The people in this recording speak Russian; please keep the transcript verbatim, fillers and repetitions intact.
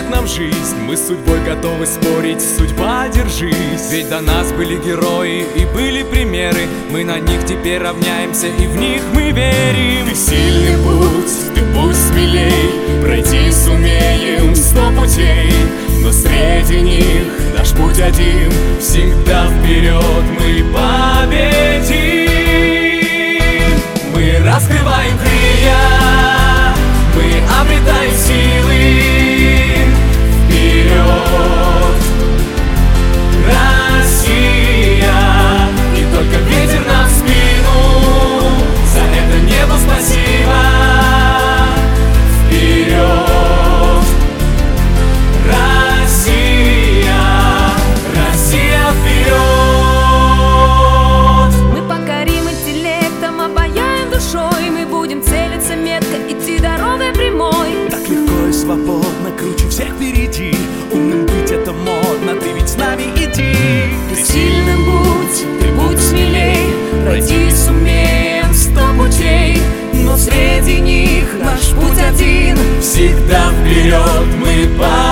дает нам жизнь. Мы с судьбой готовы спорить, судьба, держись. Ведь до нас были герои и были примеры. Мы на них теперь равняемся и в них мы верим. Ты сильный путь, ты путь смелей, пройти сумеем сто путей, но среди них наш путь один, всегда вперед мы победим. Мы раскрываем крылья, мы обретаем силы. Вперед, Россия! И только ветер нам в спину, за это небо спасибо. Вперед, Россия! Россия, вперед! Мы покорим интеллектом, обаяем душой. Мы будем целиться метко, идти дорогой прямой. Так легко и свободно, круче всех впереди. Умным быть это модно, ты ведь с нами иди. Ты сильным будь, ты будь смелей, пройти сумеем сто путей, но среди них наш путь один, всегда вперед мы победим.